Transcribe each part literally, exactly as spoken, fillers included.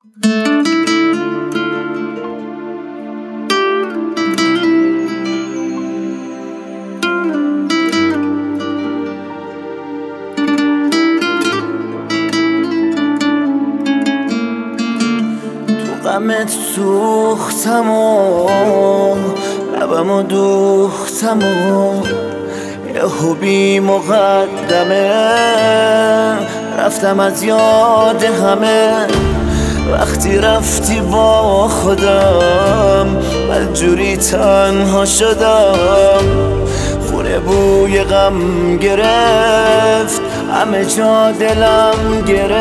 غمت سوختم و لبمو دوختم و یهو بی مقدمه رفتم از یاد همه. وقتی رفتی با خودم بدجوری تنها شدم. خونه بوی غم گرفت همه جا دلم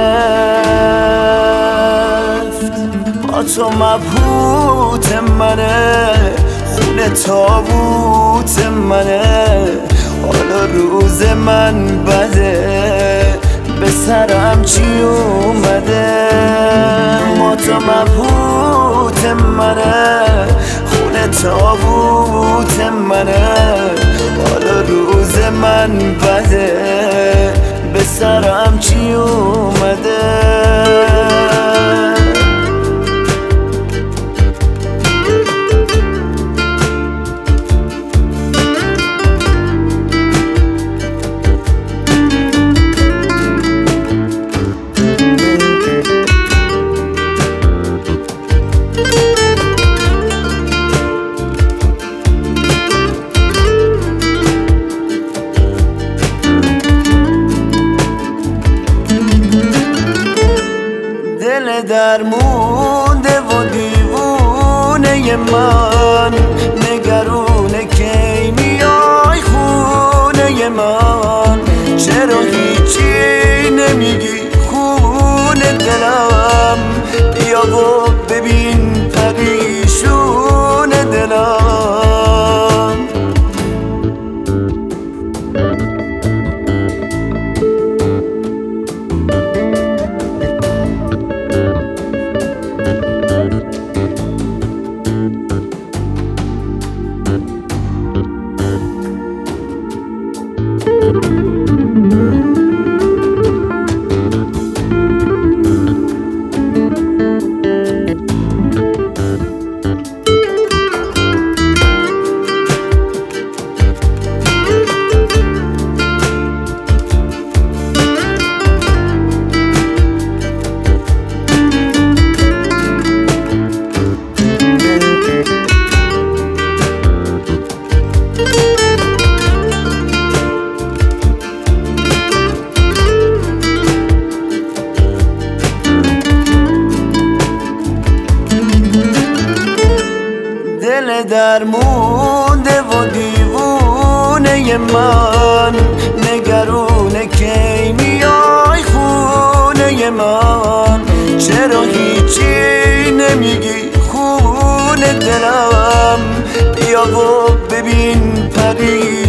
گرفت. با تو مبهوت منه خونه تابوت منه. حالا روز من بده به سرم چی اومده. با تو مبهوت منه خونه تابوت منه. حالا روز من بده به سرم چی اومده. دل درمونده و دیوونه من نگرونه کی میای خونه من. چرا هیچی نمیگی خونه دلم. بیا و ببین پریشون دلم. دل درمونده و دیوونه من نگرونه کی میای خونه من. چرا هیچی نمیگی خونه دلم. بیا و ببین پری